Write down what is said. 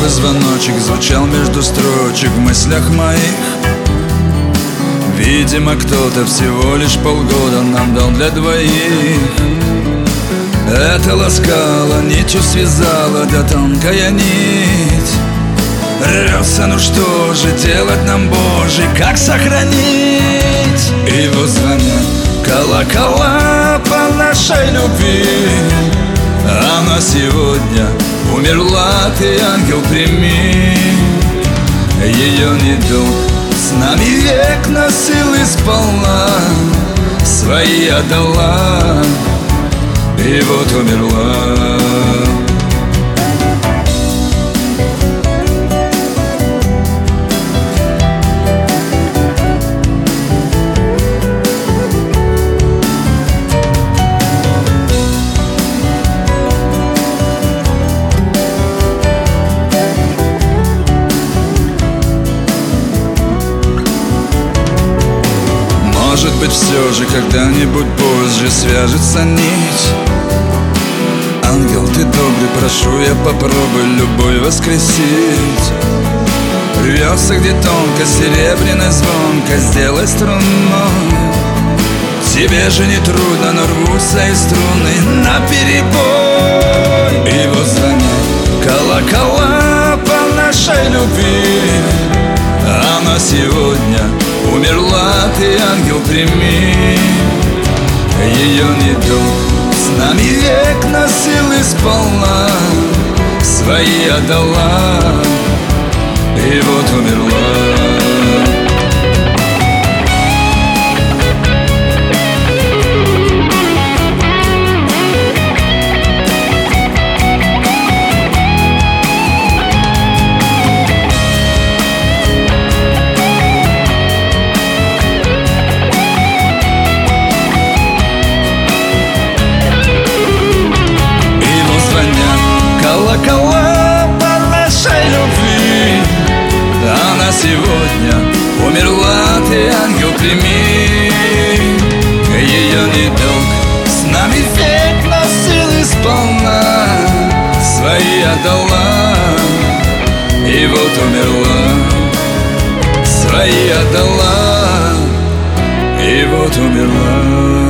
бы звоночек звучал между строчек в мыслях моих. Видимо, кто-то всего лишь полгода нам дал для двоих. Это ласкало, нитью связала, да тонкая нить рвется, ну что же делать нам, Боже, как сохранить? И вот звонят колокола по нашей любви. Она сегодня умерла, ты, ангел, прими ее недуг. С нами век носил и сполна, свои отдала, и вот умерла. Может быть, все же когда-нибудь позже свяжется нить. Ангел, ты добрый, прошу, я попробую любовь воскресить. Рвется где тонко, серебряная звонко, сделай струной. Тебе же не трудно, но рвутся и струны наперебой. И вот звонят колокола по нашей любви. Она сегодня умерла, ты, ангел, прими ее недуг. С нами век носил и сполна, свои отдала, и вот умерла. Колокола по нашей любви. Она сегодня умерла, ты, ангел, прими ее недуг. С нами век носил и сполна, свои отдала, и вот умерла. Свои отдала, и вот умерла.